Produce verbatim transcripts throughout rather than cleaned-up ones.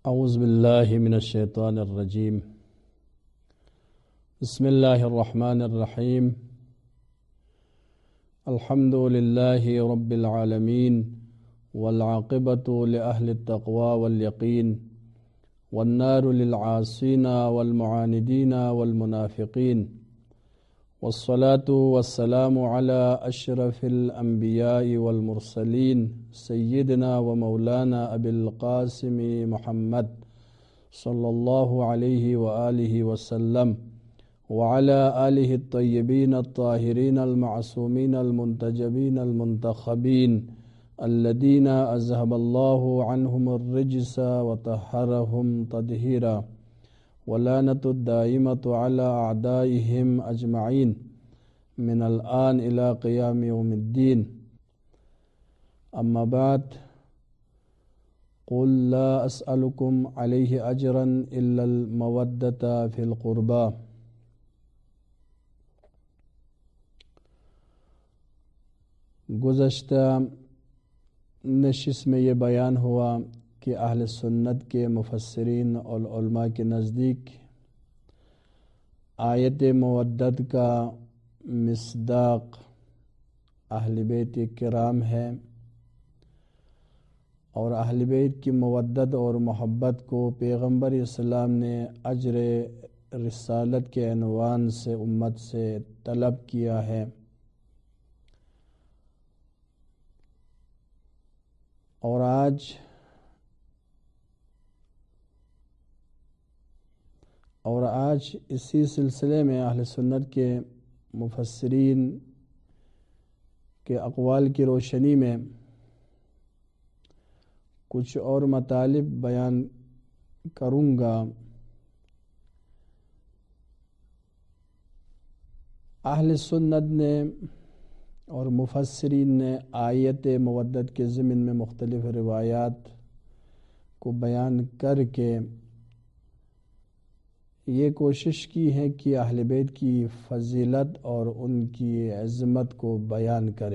اعوذ باللہ من الشیطان الرجیم بسم اللہ الرحمن الرحیم الحمد للہ رب العالمین والعاقبۃ لأہل التقوی والیقین والنار للعاصین والمعاندین والمنافقین والصلاة والسلام علی اشرف الانبیاء والمرسلین سیدنا و مولانا ابی القاسم محمد صلی اللہ علیہ وآلہ وسلم وعلی آلہ الطیبین الطاہرین المعصومین المنتجبین المنتخبین الذین اذهب اللہ عنہم الرجس وطہرہم تطہیرا ولعنۃ الدائمۃ علی اعدائہم اجمعین من الآن الی قیام یوم الدین اما بعد قل لا اسألکم علیہ اجرا الا المودۃ فی القربى۔ گزشتہ نشست میں یہ بیان ہوا کہ اہل سنت کے مفسرین اور علماء کے نزدیک آیت مودت کا مصداق اہل بیت کرام ہے، اور اہل بیت کی مودت اور محبت کو پیغمبر اسلام نے اجر رسالت کے عنوان سے امت سے طلب کیا ہے، اور آج اور آج اسی سلسلے میں اہل سنت کے مفسرین کے اقوال کی روشنی میں کچھ اور مطالب بیان کروں گا۔ اہل سنت نے اور مفسرین نے آیت مودت کے ضمن میں مختلف روایات کو بیان کر کے یہ کوشش کی ہے کہ اہل بیت کی فضیلت اور ان کی عظمت کو بیان کرے،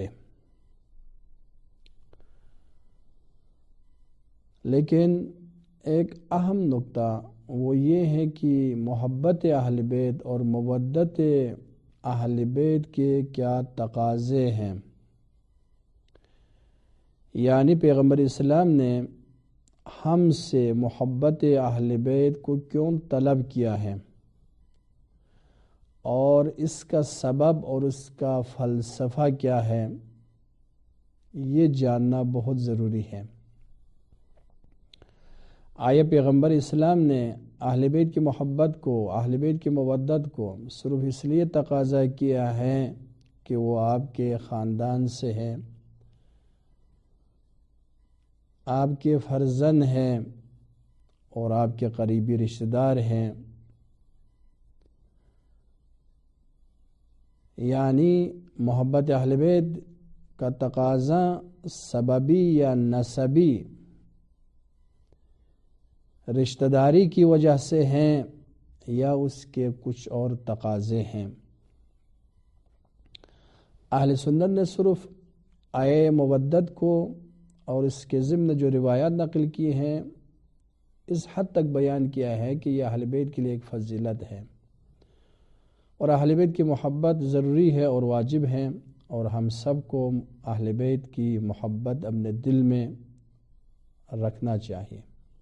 لیکن ایک اہم نقطہ وہ یہ ہے کہ محبت اہل بیت اور مودت اہل بیت کے کیا تقاضے ہیں، یعنی پیغمبر اسلام نے ہم سے محبت اہل بیت کو کیوں طلب کیا ہے، اور اس کا سبب اور اس کا فلسفہ کیا ہے، یہ جاننا بہت ضروری ہے۔ آیا پیغمبر اسلام نے اہل بیت کی محبت کو، اہل بیت کی مودت کو صرف اس لیے تقاضا کیا ہے کہ وہ آپ کے خاندان سے ہیں، آپ کے فرزند ہیں اور آپ کے قریبی رشتہ دار ہیں، یعنی محبت اہل بیت کا تقاضا سببی یا نسبی رشتہ داری کی وجہ سے ہیں یا اس کے کچھ اور تقاضے ہیں؟ اہل سنت نے صرف آیت مودت کو اور اس کے ضمن جو روایات نقل کی ہیں اس حد تک بیان کیا ہے کہ یہ اہل بیت کے لیے ایک فضیلت ہے، اور اہل بیت کی محبت ضروری ہے اور واجب ہے، اور ہم سب کو اہل بیت کی محبت اپنے دل میں رکھنا چاہیے۔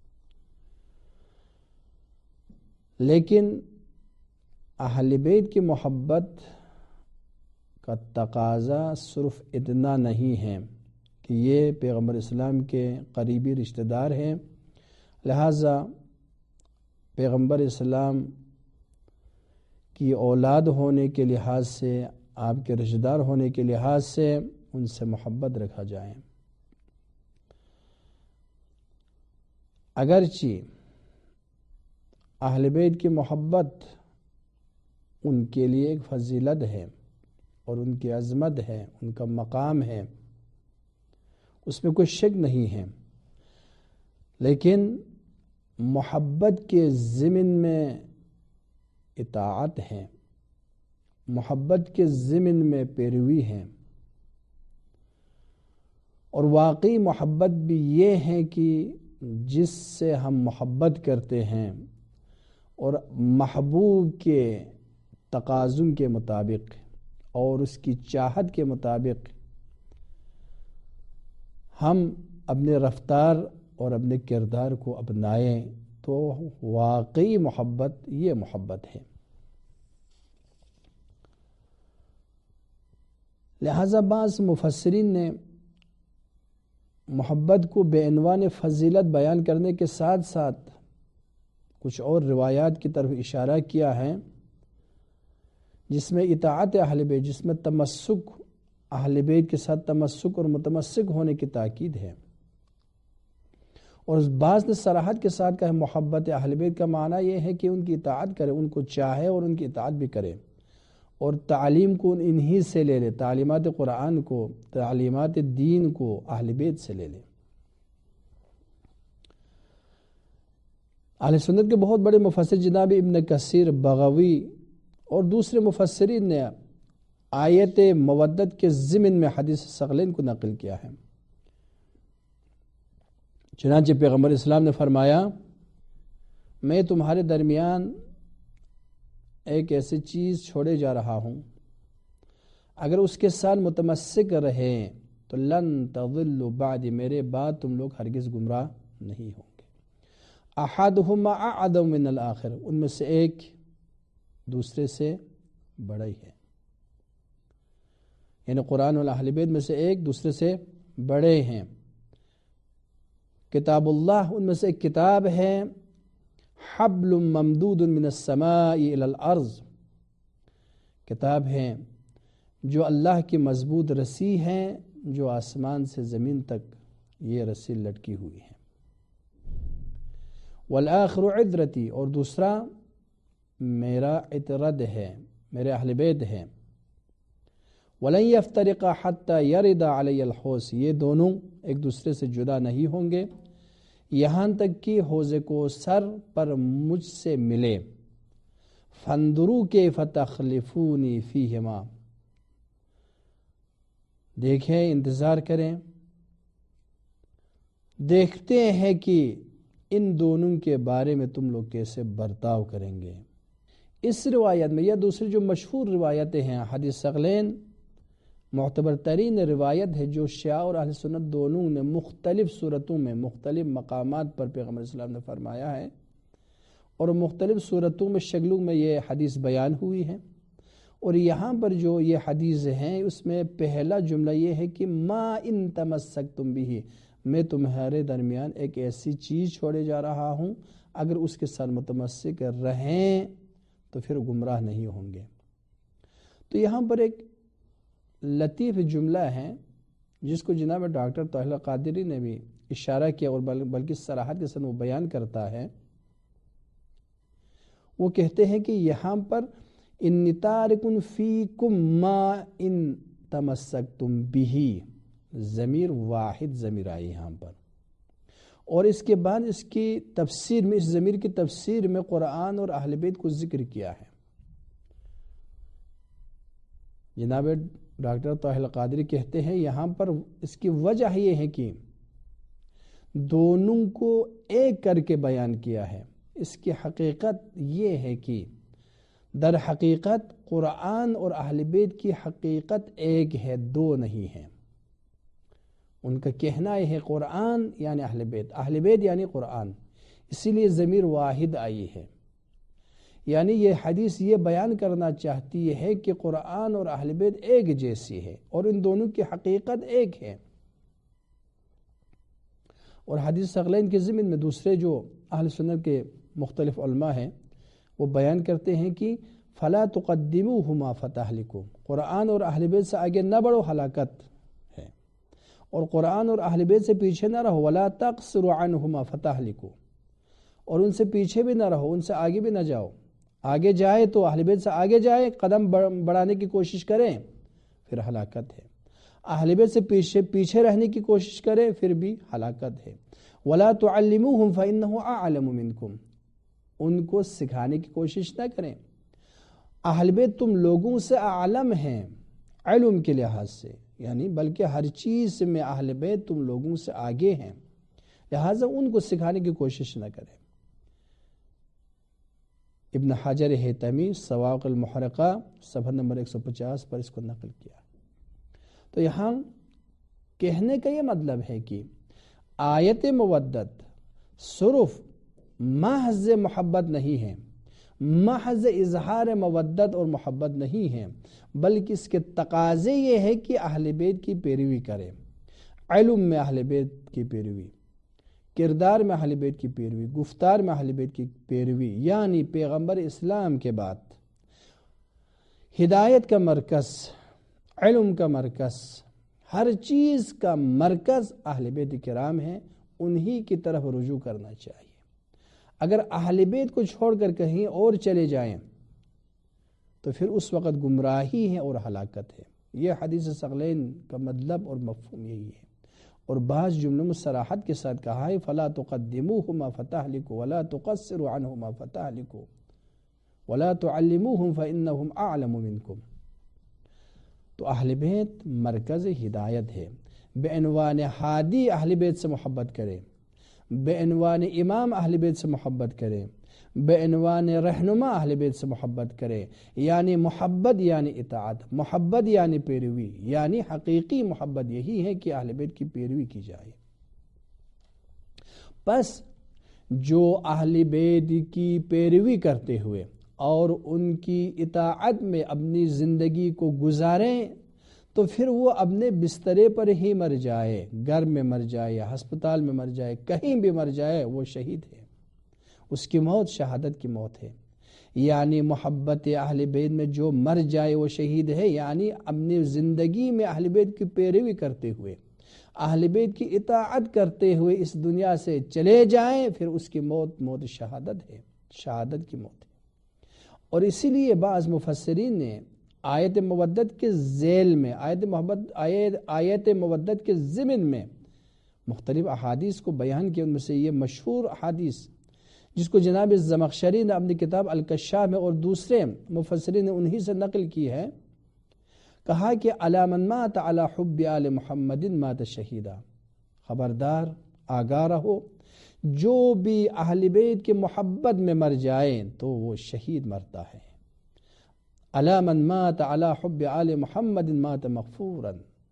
لیکن اہل بیت کی محبت کا تقاضا صرف اتنا نہیں ہے کہ یہ پیغمبر اسلام کے قریبی رشتہ دار ہیں، لہٰذا پیغمبر اسلام کی اولاد ہونے کے لحاظ سے، آپ کے رشتہ دار ہونے کے لحاظ سے ان سے محبت رکھا جائے۔ اگرچہ اہل بیت کی محبت ان کے لیے ایک فضیلت ہے اور ان کی عظمت ہے، ان کا مقام ہے، اس میں کوئی شک نہیں ہے، لیکن محبت کے ضمن میں اطاعت ہے، محبت کے ضمن میں پیروی ہے، اور واقعی محبت بھی یہ ہے کہ جس سے ہم محبت کرتے ہیں اور محبوب کے تقاضوں کے مطابق اور اس کی چاہت کے مطابق ہم اپنے رفتار اور اپنے کردار کو اپنائیں تو واقعی محبت یہ محبت ہے۔ لہذا بعض مفسرین نے محبت کو بے عنوان فضیلت بیان کرنے کے ساتھ ساتھ کچھ اور روایات کی طرف اشارہ کیا ہے جس میں اطاعت اہل بیت، جس میں تمسک اہل بیت کے ساتھ تمسک اور متمسک ہونے کی تاکید ہے، اور بعض نے صراحت کے ساتھ کہا محبت اہل بیت کا معنی یہ ہے کہ ان کی اطاعت کرے، ان کو چاہے اور ان کی اطاعت بھی کرے، اور تعلیم کو انہی سے لے لے، تعلیمات قرآن کو، تعلیمات دین کو اہل بیت سے لے لے۔ اہل سنت کے بہت بڑے مفسر جناب ابن کثیر، بغوی اور دوسرے مفسرین نے آیت مودت کے ضمن میں حدیث ثقلین کو نقل کیا ہے۔ چنانچہ پیغمبر اسلام نے فرمایا، میں تمہارے درمیان ایک ایسی چیز چھوڑے جا رہا ہوں، اگر اس کے ساتھ متمسک رہیں تو لن تضلوا بعد، میرے بعد تم لوگ ہرگز گمراہ نہیں ہوں گے۔ احدہما اعظم من الآخر، ان میں سے ایک دوسرے سے بڑا ہی ہے، یعنی قرآن اور اہل بیت میں سے ایک دوسرے سے بڑے ہیں۔ کتاب اللہ، ان میں سے ایک کتاب ہے، حبل ممدود من السماء الى الارض، کتاب ہے جو اللہ کی مضبوط رسی ہے، جو آسمان سے زمین تک یہ رسی لٹکی ہوئی ہے۔ والآخر عترتی، اور دوسرا میرا عطرت ہے، میرے اہل بیت ہے۔ ولن یفترقا حتی یرد علی الحوض، یہ دونوں ایک دوسرے سے جدا نہیں ہوں گے یہاں تک کہ حوض کوثر پر مجھ سے ملے۔ فانظروا کیف تخلفونی فیہما، دیکھیں، انتظار کریں، دیکھتے ہیں کہ ان دونوں کے بارے میں تم لوگ کیسے برتاؤ کریں گے۔ اس روایت میں یا دوسری جو مشہور روایتیں ہیں، حدیث ثقلین معتبر ترین روایت ہے جو شیعہ اور اہل سنت دونوں نے مختلف صورتوں میں مختلف مقامات پر پیغمبر اسلام نے فرمایا ہے، اور مختلف صورتوں میں شکلوں میں یہ حدیث بیان ہوئی ہے۔ اور یہاں پر جو یہ حدیث ہیں اس میں پہلا جملہ یہ ہے کہ ما ان تمسکتم بھی، میں تمہارے درمیان ایک ایسی چیز چھوڑے جا رہا ہوں، اگر اس کے ساتھ متمسک رہیں تو پھر گمراہ نہیں ہوں گے۔ تو یہاں پر ایک لطیف جملہ ہے جس کو جناب ڈاکٹر طاہر القادری نے بھی اشارہ کیا، اور بلکہ صراحت کے ساتھ وہ بیان کرتا ہے۔ وہ کہتے ہیں کہ یہاں پر ان تارکن فیکم ما ان تمسکتم بھی، ضمیر واحد ضمیر آئی یہاں پر، اور اس کے بعد اس کی تفسیر میں، اس ضمیر کی تفسیر میں قرآن اور اہل بیت کو ذکر کیا ہے۔ جناب ڈاکٹر طاہر القادری کہتے ہیں یہاں پر اس کی وجہ یہ ہے کہ دونوں کو ایک کر کے بیان کیا ہے۔ اس کی حقیقت یہ ہے کہ در حقیقت قرآن اور اہل بیت کی حقیقت ایک ہے، دو نہیں ہے۔ ان کا کہنا یہ ہے قرآن یعنی اہل بیت، اہل بیت یعنی قرآن، اسی لیے ضمیر واحد آئی ہے۔ یعنی یہ حدیث یہ بیان کرنا چاہتی ہے کہ قرآن اور اہل بیت ایک جیسی ہے، اور ان دونوں کی حقیقت ایک ہے۔ اور حدیث ثقلین کے ضمن میں دوسرے جو اہل سنت کے مختلف علماء ہیں وہ بیان کرتے ہیں کہ فلا تقدموہما فتہلکوا، قرآن اور اہل بیت سے آگے نہ بڑھو، ہلاکت ہے، اور قرآن اور اہل بیت سے پیچھے نہ رہو، ولا تقصروا عنہما فتہلکوا، اور ان سے پیچھے بھی نہ رہو، ان سے آگے بھی نہ جاؤ۔ آگے جائے تو اہل بیت سے آگے جائے، قدم بڑھانے کی کوشش کریں، پھر ہلاکت ہے۔ اہل بیت سے پیچھے پیچھے رہنے کی کوشش کریں، پھر بھی ہلاکت ہے۔ ولا تعلموہم فانہ اعلم منکم، ان کو سکھانے کی کوشش نہ کریں۔ اہل بیت تم لوگوں سے اعلم ہیں علم کے لحاظ سے، یعنی بلکہ ہر چیز میں اہل بیت تم لوگوں سے آگے ہیں، لہٰذا ان کو سکھانے کی کوشش نہ کریں۔ ابن حجر ہیتمی صواعق المحرقہ صفحہ نمبر ایک سو پچاس پر اس کو نقل کیا۔ تو یہاں کہنے کا یہ مطلب ہے کہ آیت مودت صرف محض محبت نہیں ہے، محض اظہار مودت اور محبت نہیں ہے، بلکہ اس کے تقاضے یہ ہے کہ اہل بیت کی پیروی کریں، علم میں اہل بیت کی پیروی، کردار میں اہل بیت کی پیروی، گفتار میں اہل بیت کی پیروی، یعنی پیغمبر اسلام کے بعد ہدایت کا مرکز، علم کا مرکز، ہر چیز کا مرکز اہل بیت کرام ہیں، انہی کی طرف رجوع کرنا چاہیے۔ اگر اہل بیت کو چھوڑ کر کہیں اور چلے جائیں تو پھر اس وقت گمراہی ہے اور ہلاکت ہے۔ یہ حدیث ثقلین کا مطلب اور مفہوم یہی ہے، اور بعض جملوں میں صراحت کے ساتھ کہا ہے فَلَا تُقَدِّمُوهُمَا فَتَهْلِكُوا وَلَا تُقَصِّرُوا عَنْهُمَا فَتَهْلِكُوا وَلَا تُعَلِّمُوهُمْ فَإِنَّهُمْ أَعْلَمُ مِنْكُمْ۔ تو اہل بیت مرکز ہدایت ہے، بعنوان ہادی اہل بیت سے محبت کریں، بعنوان امام اہل بیت سے محبت کریں، بعنوان رہنما اہل بیت سے محبت کریں، یعنی محبت یعنی اطاعت، محبت یعنی پیروی، یعنی حقیقی محبت یہی ہے کہ اہل بیت کی پیروی کی جائے۔ پس جو اہل بیت کی پیروی کرتے ہوئے اور ان کی اطاعت میں اپنی زندگی کو گزاریں تو پھر وہ اپنے بسترے پر ہی مر جائے، گھر میں مر جائے یا ہسپتال میں مر جائے، کہیں بھی مر جائے، وہ شہید ہے، اس کی موت شہادت کی موت ہے۔ یعنی محبت اہل بیت میں جو مر جائے وہ شہید ہے، یعنی اپنی زندگی میں اہل بیت کی پیروی کرتے ہوئے، اہل بیت کی اطاعت کرتے ہوئے اس دنیا سے چلے جائیں، پھر اس کی موت موت شہادت ہے، شہادت کی موت ہے۔ اور اسی لیے بعض مفسرین نے آیت مودت کے ذیل میں، آیت محبت آیت آیت مودت کے ضمن میں مختلف احادیث کو بیان کیا۔ ان میں سے یہ مشہور احادیث جس کو جناب زمخشری نے اپنی کتاب الکشاف میں اور دوسرے مفسرین نے انہی سے نقل کی ہے، کہا کہ علی من مات علی حب آل محمد مات شہیدا، خبردار آگاہ رہو، جو بھی اہل بیت کے محبت میں مر جائیں تو وہ شہید مرتا ہے۔ علی من مات علی حب آل محمد مات مغفورا،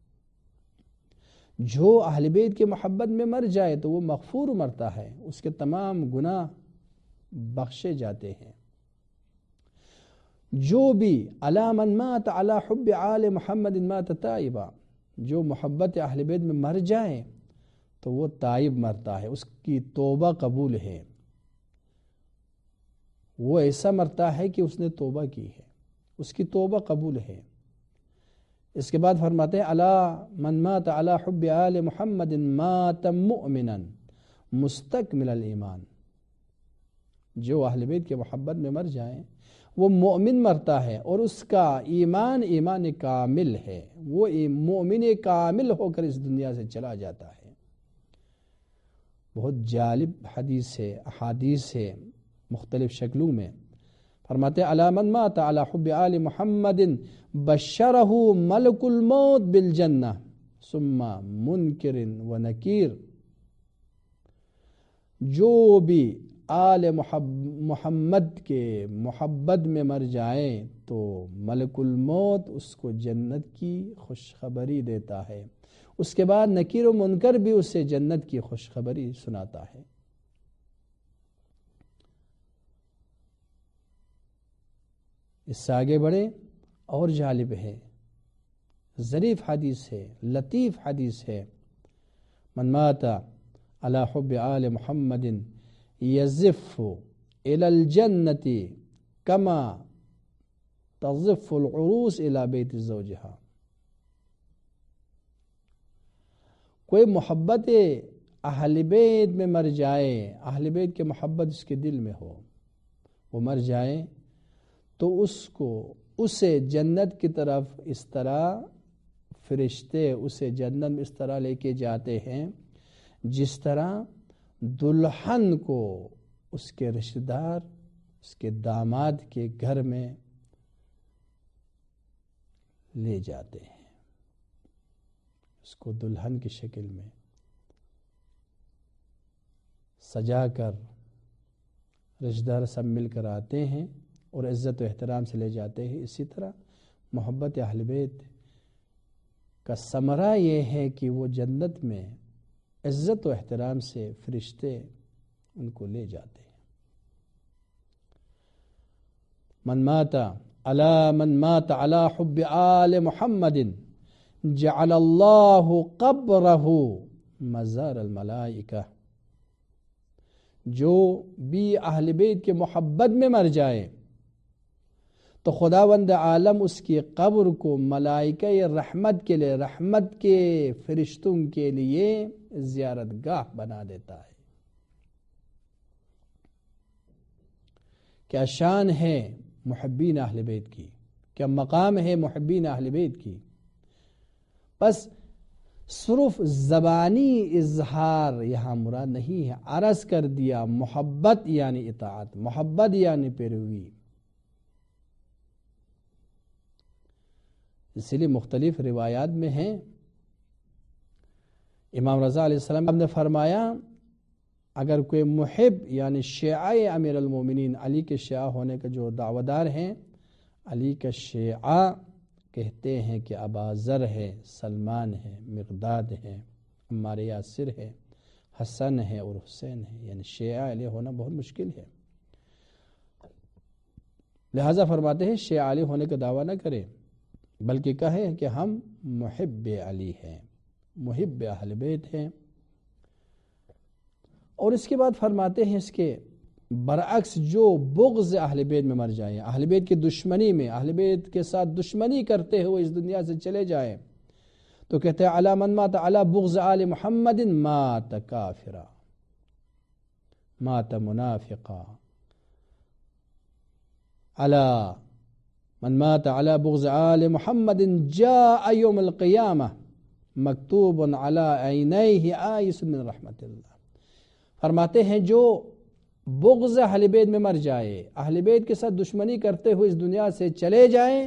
جو اہل بیت کے محبت میں مر جائے تو وہ مغفور مرتا ہے، اس کے تمام گناہ بخشے جاتے ہیں۔ جو بھی علی من مات علی حب آل محمد مات تائبا، جو محبت اہل بیت میں مر جائے تو وہ تائب مرتا ہے، اس کی توبہ قبول ہے، وہ ایسا مرتا ہے کہ اس نے توبہ کی ہے، اس کی توبہ قبول ہے۔ اس کے بعد فرماتے ہیں علی من مات علی حب آل محمد مات مؤمنا مستکمل الایمان، جو اہل بیت کے محبت میں مر جائیں وہ مومن مرتا ہے اور اس کا ایمان ایمان کامل ہے، وہ مومن کامل ہو کر اس دنیا سے چلا جاتا ہے۔ بہت جالب حدیث ہے، احادیث ہے مختلف شکلوں میں۔ فرماتے ہیں علی من مات علی حب آل محمد بشرہ ملک الموت بالجنہ ثم منکر و نکیر، جو بھی آل محمد کے محبت میں مر جائیں تو ملک الموت اس کو جنت کی خوشخبری دیتا ہے، اس کے بعد نکیر و منکر بھی اسے جنت کی خوشخبری سناتا ہے۔ اس سے آگے بڑھے اور جالب ہے، ظریف حدیث ہے، لطیف حدیث ہے، من مات علی حب آل محمد یزف الی الجنت کما تزف العروس الی بیت زوجہا، کوئی محبت اہل بیت میں مر جائے، اہل بیت کے محبت اس کے دل میں ہو، وہ مر جائے تو اس کو اسے جنت کی طرف اس طرح فرشتے اسے جنت میں اس طرح لے کے جاتے ہیں جس طرح دلہن کو اس کے رشتہ دار اس کے داماد کے گھر میں لے جاتے ہیں، اس کو دلہن کی شکل میں سجا کر رشتہ دار سب مل کر آتے ہیں اور عزت و احترام سے لے جاتے ہیں، اسی طرح محبت اہل بیت کا ثمرہ یہ ہے کہ وہ جنت میں عزت و احترام سے فرشتے ان کو لے جاتے ہیں۔ من مات علی من مات علی حب آل محمد جعل اللہ قبرہ مزار الملائکہ، جو بھی اہل بیت کے محبت میں مر جائے تو خداوند عالم اس کی قبر کو ملائکہ رحمت کے لیے، رحمت کے فرشتوں کے لیے زیارت گاہ بنا دیتا ہے۔ کیا شان ہے محبین اہل بیت کی، کیا مقام ہے محبین اہل بیت کی۔ بس صرف زبانی اظہار یہاں مراد نہیں ہے، عرض کر دیا محبت یعنی اطاعت، محبت یعنی پیروی۔ اس لیے مختلف روایات میں ہیں، امام رضا علیہ السلام نے فرمایا اگر کوئی محب یعنی شیعہ امیر المومنین، علی کے شیعہ ہونے کا جو دعویدار ہیں، علی کا شیعہ کہتے ہیں کہ ابا ذر ہے، سلمان ہے، مقداد ہے، عمار یاسر ہے، حسن ہے اور حسین ہے، یعنی شیعہ علی ہونا بہت مشکل ہے، لہذا فرماتے ہیں شیعہ علی ہونے کا دعویٰ نہ کرے، بلکہ کہے کہ ہم محب علی ہیں، محب اہل بیت ہیں۔ اور اس کے بعد فرماتے ہیں اس کے برعکس جو بغض اہل بیت میں مر جائیں، اہل بیت کی دشمنی میں، اہل بیت کے ساتھ دشمنی کرتے ہوئے اس دنیا سے چلے جائیں، تو کہتے ہیں علی من مات علی بغض آل محمد مات کافرا مات منافقا، علی من مات علی بغض آل محمد جاء یوم القیامہ مکتوب علی عینیہ آئس من رحمت اللہ۔ فرماتے ہیں جو بغض اہل بیت میں مر جائے، اہل بیت کے ساتھ دشمنی کرتے ہوئے اس دنیا سے چلے جائیں،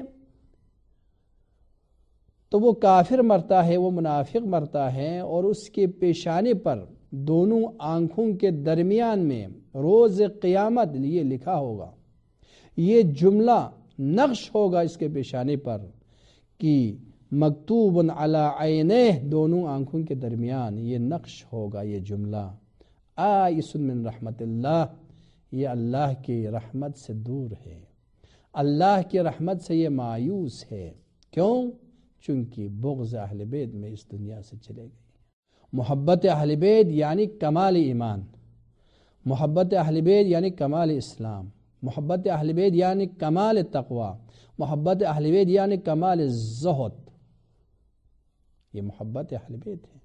تو وہ کافر مرتا ہے، وہ منافق مرتا ہے، اور اس کے پیشانے پر دونوں آنکھوں کے درمیان میں روز قیامت یہ لکھا ہوگا، یہ جملہ نقش ہوگا اس کے پیشانے پر کہ مکتوب علی عینیہ، دونوں آنکھوں کے درمیان یہ نقش ہوگا، یہ جملہ آئس من رحمت اللہ، یہ اللہ کی رحمت سے دور ہے، اللہ کی رحمت سے یہ مایوس ہے۔ کیوں؟ چونکہ بغض اہل بیت میں اس دنیا سے چلے گئے۔ محبت اہل بیت یعنی کمال ایمان، محبت اہل بیت یعنی کمال اسلام، محبت اہل بیت یعنی کمال تقوی، محبت اہل بیت یعنی کمال زہد، یہ محبت اہل بیت ہے۔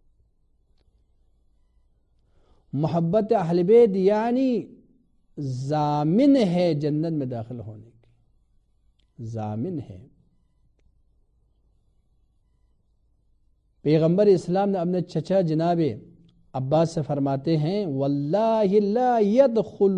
محبت اہل بیت یعنی ضامن ہے جنت میں داخل ہونے کی، ضامن ہے۔ پیغمبر اسلام نے اپنے چچا جناب عباس سے فرماتے ہیں واللہ لا يدخل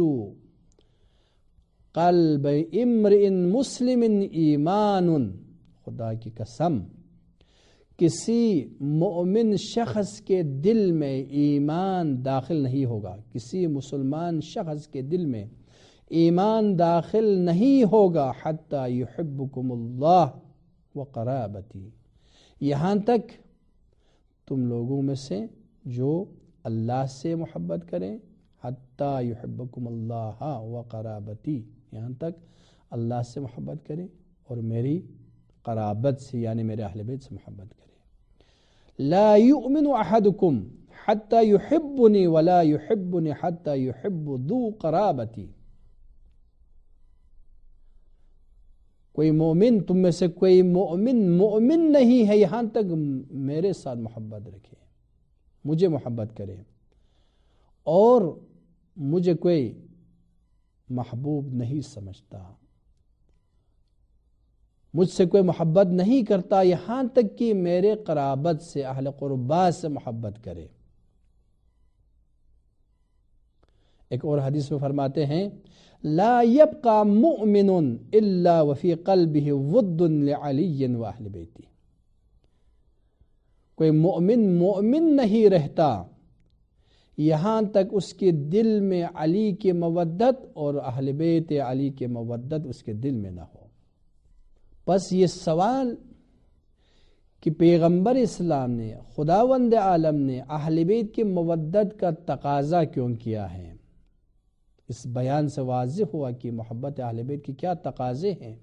قلب امرئ مسلم ایمان، خدا کی قسم کسی مومن شخص کے دل میں ایمان داخل نہیں ہوگا، کسی مسلمان شخص کے دل میں ایمان داخل نہیں ہوگا حتی یحبکم اللہ وقرابتی، یہاں تک تم لوگوں میں سے جو اللہ سے محبت کریں، حتی یحبکم اللہ وقرابتی، یہاں تک اللہ سے محبت کریں اور میری قرابت سے یعنی میرے اہل بیت سے محبت کریں۔ لا یؤمن احدکم حتی یحبنی ولا یحبنی حتی یحب ذو قرابتی، کوئی مومن تم میں سے کوئی مومن مومن نہیں ہے یہاں تک میرے ساتھ محبت رکھے، مجھے محبت کرے، اور مجھے کوئی محبوب نہیں سمجھتا، مجھ سے کوئی محبت نہیں کرتا یہاں تک کہ میرے قرابت سے، اہل قربات سے محبت کرے۔ ایک اور حدیث میں فرماتے ہیں لا يبقى مؤمن الا وفي قلبه ود لعلی واہل بیتی، کوئی مؤمن مؤمن نہیں رہتا یہاں تک اس کے دل میں علی کی مودت اور اہل بیت علی کی مودت اس کے دل میں نہ ہو۔ پس یہ سوال کہ پیغمبر اسلام نے، خداوند عالم نے اہل بیت کی مودت کا تقاضا کیوں کیا ہے، اس بیان سے واضح ہوا کہ محبت اہل بیت کی کیا تقاضے ہیں،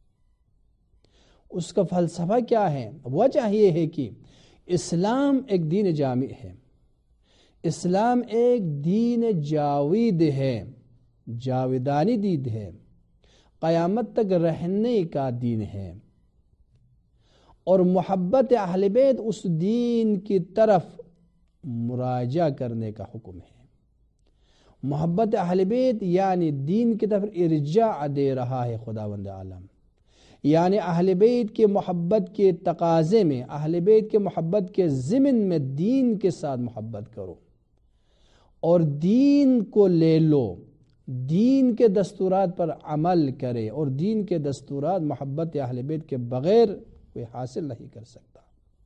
اس کا فلسفہ کیا ہے۔ وجہ یہ ہے کہ اسلام ایک دین جامع ہے، اسلام ایک دین جاوید ہے، جاویدانی دین ہے، قیامت تک رہنے کا دین ہے، اور محبت اہل بیت اس دین کی طرف مراجعہ کرنے کا حکم ہے۔ محبت اہل بیت یعنی دین کی طرف ارجاع دے رہا ہے خداوند عالم، یعنی اہل بیت کے محبت کے تقاضے میں، اہل بیت کے محبت کے ضمن میں دین کے ساتھ محبت کرو اور دین کو لے لو، دین کے دستورات پر عمل کرے، اور دین کے دستورات محبت اہل بیت کے بغیر کوئی حاصل نہیں کر سکتا۔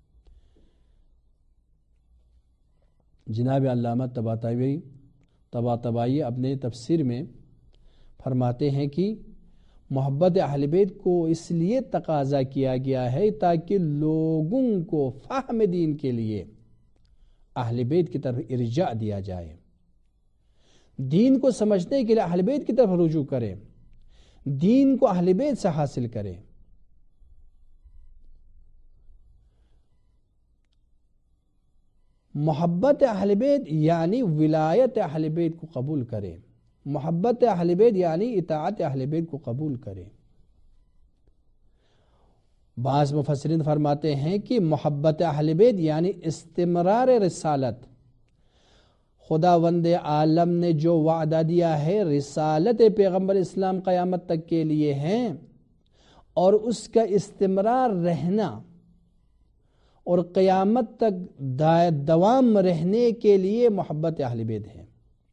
جناب علامہ طباطبائی طباطبائی اپنے تفسیر میں فرماتے ہیں کہ محبت اہل بیت کو اس لیے تقاضا کیا گیا ہے تاکہ لوگوں کو فہم دین کے لیے اہل بیت کی طرف ارجاع دیا جائے، دین کو سمجھنے کے لیے اہل بیت کی طرف رجوع کرے، دین کو اہل بیت سے حاصل کرے۔ محبت اہل بیت یعنی ولایت اہل بیت کو قبول کرے، محبت اہل بیت یعنی اطاعت اہل بیت کو قبول کرے۔ بعض مفسرین فرماتے ہیں کہ محبت اہل بیت یعنی استمرار رسالت، خداوند عالم نے جو وعدہ دیا ہے رسالت پیغمبر اسلام قیامت تک کے لیے ہیں، اور اس کا استمرار رہنا اور قیامت تک دوام رہنے کے لیے محبت اہل بیت ہے۔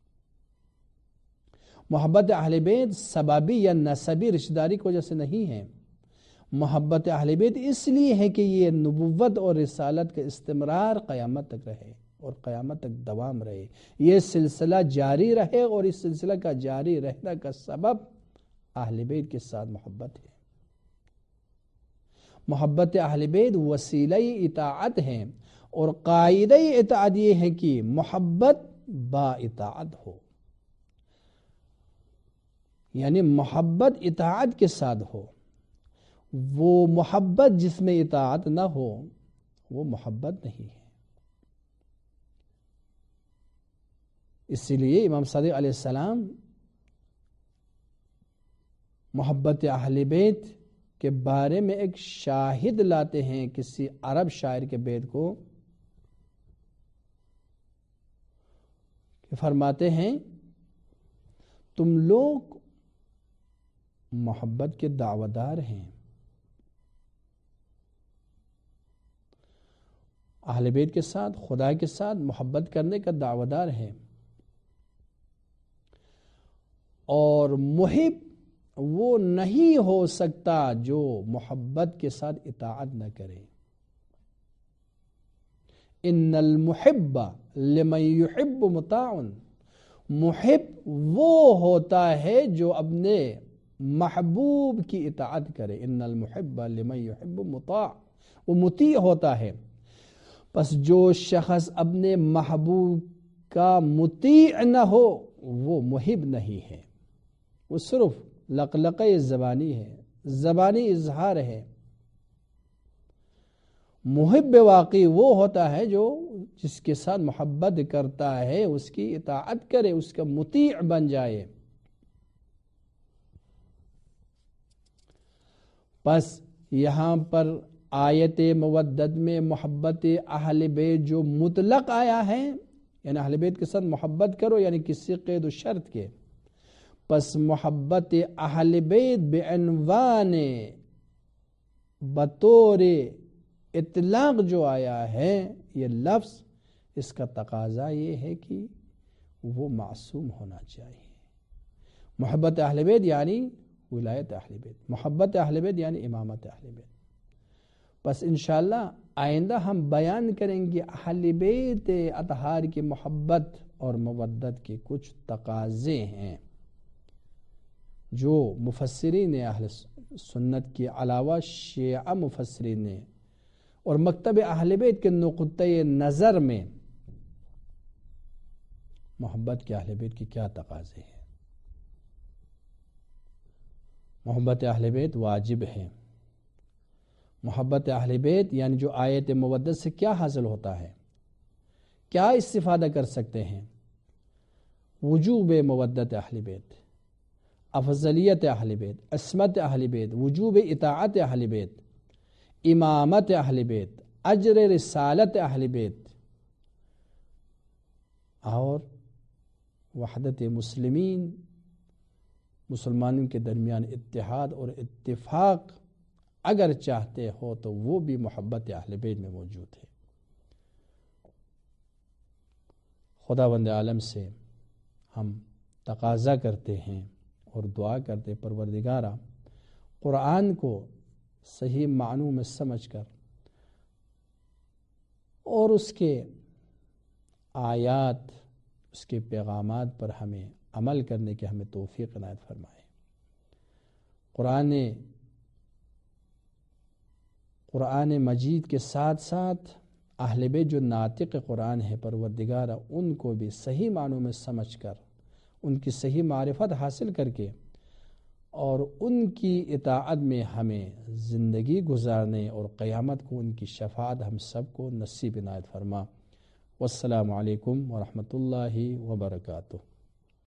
محبت اہل بیت سبابی یا نسبی رشتہ داری کی وجہ سے نہیں ہے، محبت اہل بیت اس لیے ہے کہ یہ نبوت اور رسالت کا استمرار قیامت تک رہے اور قیامت تک دوام رہے، یہ سلسلہ جاری رہے، اور اس سلسلہ کا جاری رہنا کا سبب اہل بیت کے ساتھ محبت ہے۔ محبت اہل بیت وسیلہ اطاعت ہے، اور قاعدہ اطاعت یہ ہے کہ محبت با اطاعت ہو، یعنی محبت اطاعت کے ساتھ ہو۔ وہ محبت جس میں اطاعت نہ ہو وہ محبت نہیں ہے۔ اسی لیے امام صادق علیہ السلام محبت اہل بیت کے بارے میں ایک شاہد لاتے ہیں کسی عرب شاعر کے بیت کو، کہ فرماتے ہیں تم لوگ محبت کے دعویدار ہیں، اہل بیت کے ساتھ، خدا کے ساتھ محبت کرنے کا دعویدار ہیں، اور محب وہ نہیں ہو سکتا جو محبت کے ساتھ اطاعت نہ کرے۔ ان المحب لمن يحب مطاع، محب وہ ہوتا ہے جو اپنے محبوب کی اطاعت کرے۔ ان المحب لمن يحب مطاع، وہ مطیع ہوتا ہے۔ پس جو شخص اپنے محبوب کا مطیع نہ ہو وہ محب نہیں ہے، وہ صرف لقلقہ زبانی ہے، زبانی اظہار ہے۔ محب واقعی وہ ہوتا ہے جو جس کے ساتھ محبت کرتا ہے اس کی اطاعت کرے، اس کا مطیع بن جائے۔ پس یہاں پر آیت مودت میں محبت اہل بیت جو مطلق آیا ہے، یعنی اہل بیت کے ساتھ محبت کرو یعنی کسی قید و شرط کے، پس محبت اہل بیت بعنوان بطور اطلاق جو آیا ہے یہ لفظ، اس کا تقاضا یہ ہے کہ وہ معصوم ہونا چاہیے۔ محبت اہل بیت یعنی ولایت اہل بیت، محبت اہل بیت یعنی امامت اہل بیت۔ پس انشاءاللہ آئندہ ہم بیان کریں گے اہل بیت اطہار کی محبت اور مودت کے کچھ تقاضے ہیں جو مفسرین اہل سنت کے علاوہ شیعہ مفسرین نے اور مکتب اہل بیت کے نقطۂ نظر میں محبت کے اہل بیت کے کیا تقاضے ہیں۔ محبت اہل بیت واجب ہے۔ محبت اہل بیت یعنی جو آیت مودت سے کیا حاصل ہوتا ہے، کیا استفادہ کر سکتے ہیں؟ وجوب مودت اہل بیت، افضلیت اہل بیت، عصمت اہل بیت، وجوب اطاعت اہل بیت، امامت اہل بیت، اجر رسالت اہل بیت، اور وحدت مسلمین، مسلمانوں کے درمیان اتحاد اور اتفاق اگر چاہتے ہو تو وہ بھی محبت اہل بیت میں موجود ہے۔ خداوند عالم سے ہم تقاضا کرتے ہیں اور دعا کرتے پروردگارا قرآن کو صحیح معنوں میں سمجھ کر اور اس کے آیات، اس کے پیغامات پر ہمیں عمل کرنے کی ہمیں توفیق عنایت فرمائے۔ قرآن قرآن مجید کے ساتھ ساتھ اہل بیت جو ناطق قرآن ہے پروردگارہ ان کو بھی صحیح معنوں میں سمجھ کر، ان کی صحیح معرفت حاصل کر کے اور ان کی اطاعت میں ہمیں زندگی گزارنے اور قیامت کو ان کی شفاعت ہم سب کو نصیب عنایت فرما۔ والسلام علیکم ورحمۃ اللہ وبرکاتہ۔